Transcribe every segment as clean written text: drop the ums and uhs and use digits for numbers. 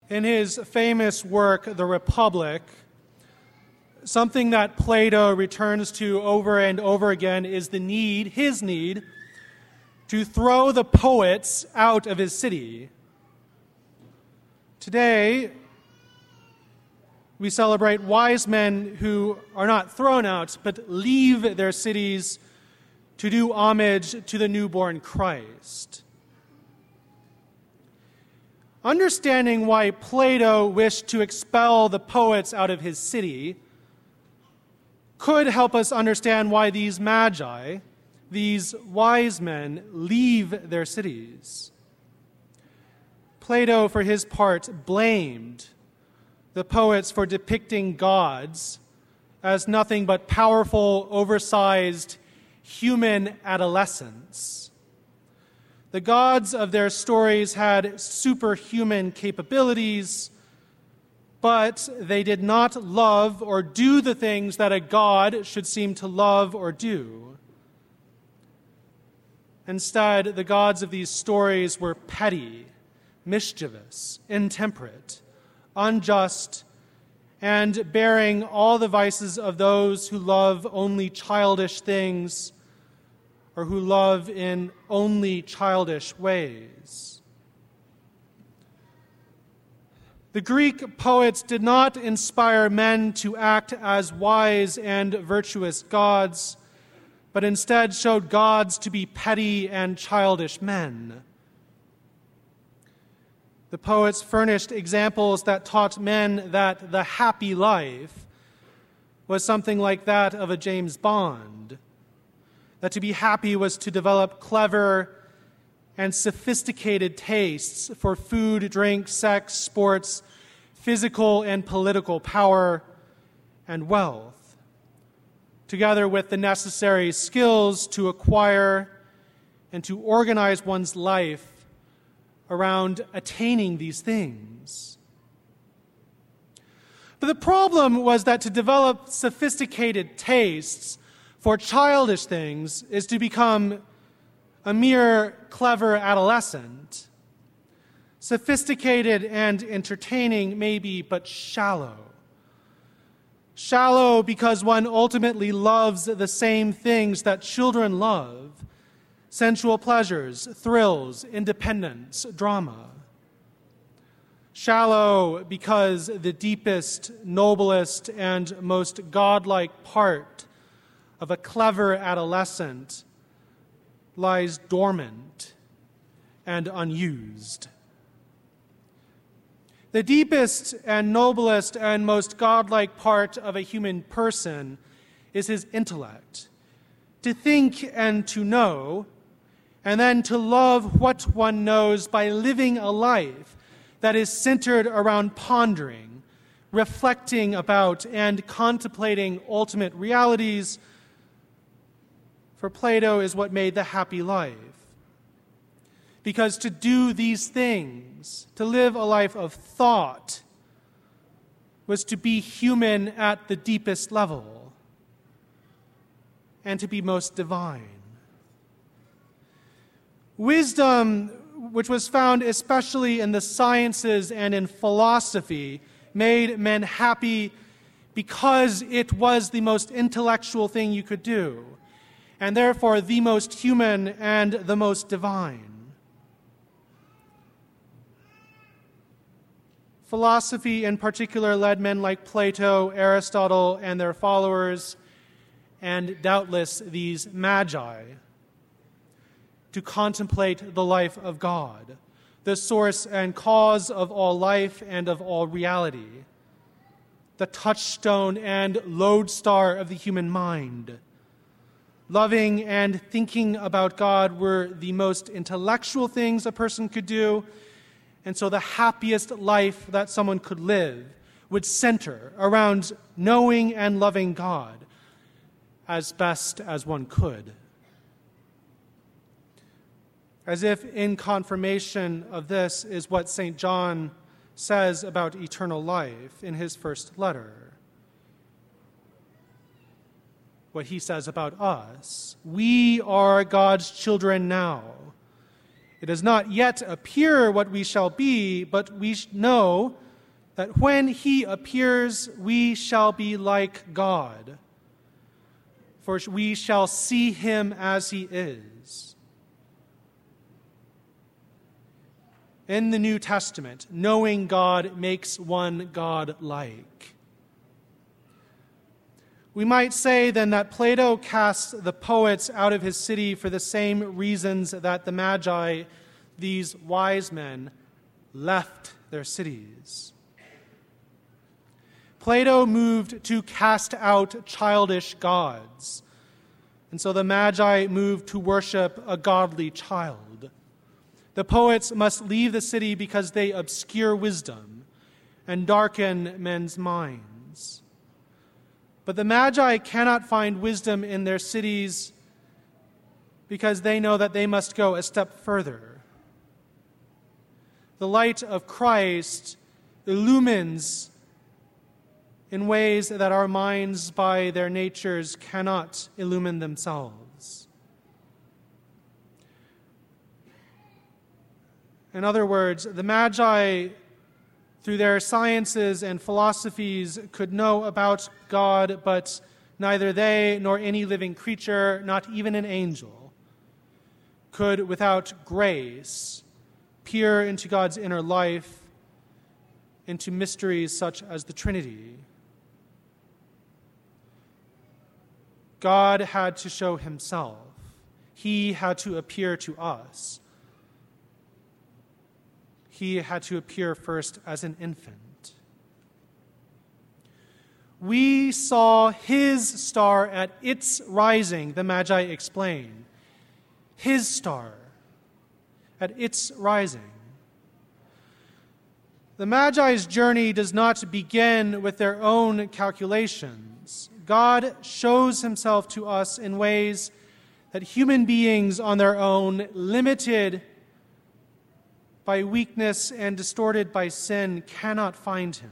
In his famous work, The Republic, something that Plato returns to over and over again is his need, to throw the poets out of his city. Today, we celebrate wise men who are not thrown out, but leave their cities to do homage to the newborn Christ. Understanding why Plato wished to expel the poets out of his city could help us understand why these magi, these wise men, leave their cities. Plato, for his part, blamed the poets for depicting gods as nothing but powerful, oversized human adolescents. The gods of their stories had superhuman capabilities, but they did not love or do the things that a god should seem to love or do. Instead, the gods of these stories were petty, mischievous, intemperate, unjust, and bearing all the vices of those who love only childish things or who love in only childish ways. The Greek poets did not inspire men to act as wise and virtuous gods, but instead showed gods to be petty and childish men. The poets furnished examples that taught men that the happy life was something like that of a James Bond, that to be happy was to develop clever and sophisticated tastes for food, drink, sex, sports, physical and political power, and wealth, together with the necessary skills to acquire and to organize one's life around attaining these things. But the problem was that to develop sophisticated tastes for childish things is to become a mere clever adolescent. Sophisticated and entertaining may be, but shallow. Shallow because one ultimately loves the same things that children love: sensual pleasures, thrills, independence, drama. Shallow because the deepest, noblest, and most godlike part of a clever adolescent lies dormant and unused. The deepest and noblest and most godlike part of a human person is his intellect, to think and to know, and then to love what one knows by living a life that is centered around pondering, reflecting about, and contemplating ultimate realities. For Plato is what made the happy life. Because to do these things, to live a life of thought, was to be human at the deepest level and to be most divine. Wisdom, which was found especially in the sciences and in philosophy, made men happy because it was the most intellectual thing you could do, and therefore the most human and the most divine. Philosophy in particular led men like Plato, Aristotle, and their followers, and doubtless these magi, to contemplate the life of God, the source and cause of all life and of all reality, the touchstone and lodestar of the human mind. Loving and thinking about God were the most intellectual things a person could do, and so the happiest life that someone could live would center around knowing and loving God as best as one could. As if in confirmation of this is what St. John says about eternal life in his first letter. What he says about us: we are God's children now, It does not yet appear what we shall be, but we know that when he appears, we shall be like God, for we shall see him as he is. In the New Testament, knowing God makes one God-like. We might say then that Plato cast the poets out of his city for the same reasons that the Magi, these wise men, left their cities. Plato moved to cast out childish gods, and so the Magi moved to worship a godly child. The poets must leave the city because they obscure wisdom and darken men's minds. But the Magi cannot find wisdom in their cities because they know that they must go a step further. The light of Christ illumines in ways that our minds, by their natures, cannot illumine themselves. In other words, the Magi, through their sciences and philosophies, could know about God, but neither they nor any living creature, not even an angel, could, without grace, peer into God's inner life, into mysteries such as the Trinity. God had to show himself. He had to appear to us. He had to appear first as an infant. We saw his star at its rising, the Magi explain. His star at its rising. The Magi's journey does not begin with their own calculations. God shows himself to us in ways that human beings on their own, limited by weakness and distorted by sin, cannot find him.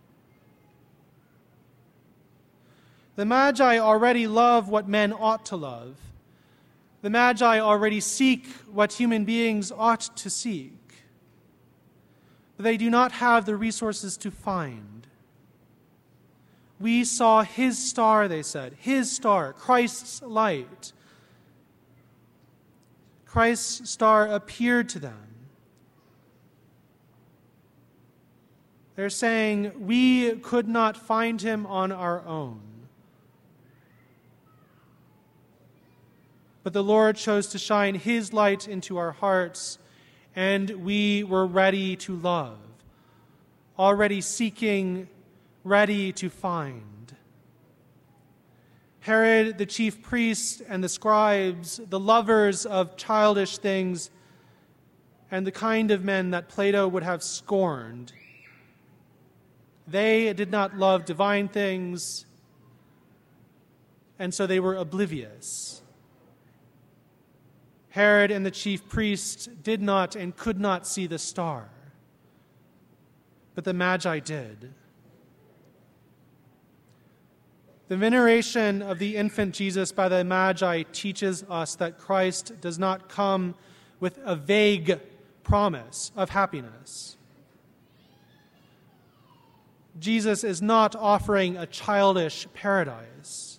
The Magi already love what men ought to love. The Magi already seek what human beings ought to seek. But they do not have the resources to find. We saw his star, they said, his star, Christ's light. Christ's star appeared to them. They're saying, we could not find him on our own. But the Lord chose to shine his light into our hearts, and we were ready to love, already seeking, ready to find. Herod, the chief priest, and the scribes, the lovers of childish things, and the kind of men that Plato would have scorned, they did not love divine things, and so they were oblivious. Herod and the chief priests did not and could not see the star, but the Magi did. The veneration of the infant Jesus by the Magi teaches us that Christ does not come with a vague promise of happiness. Jesus is not offering a childish paradise.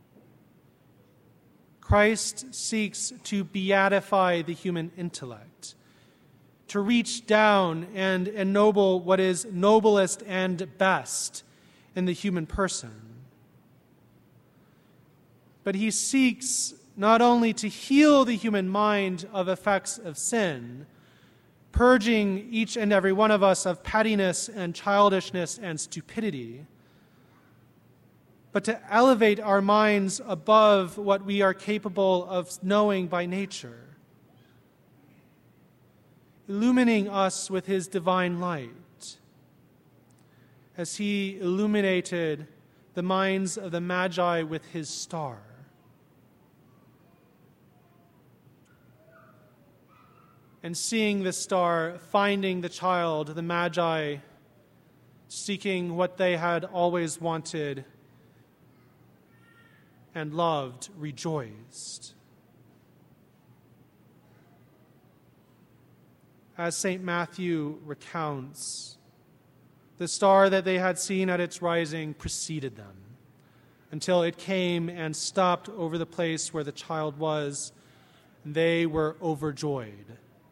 Christ seeks to beatify the human intellect, to reach down and ennoble what is noblest and best in the human person. But he seeks not only to heal the human mind of effects of sin, purging each and every one of us of pettiness and childishness and stupidity, but to elevate our minds above what we are capable of knowing by nature, illumining us with his divine light, as he illuminated the minds of the Magi with his star. And seeing the star, finding the child, the Magi, seeking what they had always wanted and loved, rejoiced. as St. Matthew recounts, the star that they had seen at its rising preceded them until it came and stopped over the place where the child was. They were overjoyed.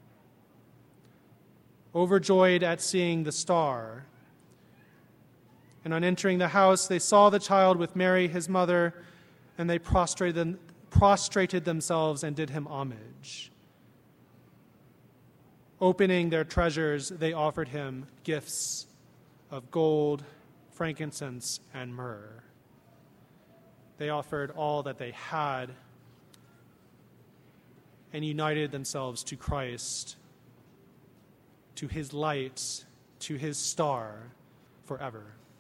Overjoyed at seeing the star. And on entering the house, they saw the child with Mary, his mother, and they prostrated themselves and did him homage. Opening their treasures, they offered him gifts of gold, frankincense, and myrrh. They offered all that they had and united themselves to Christ, to his light, to his star forever.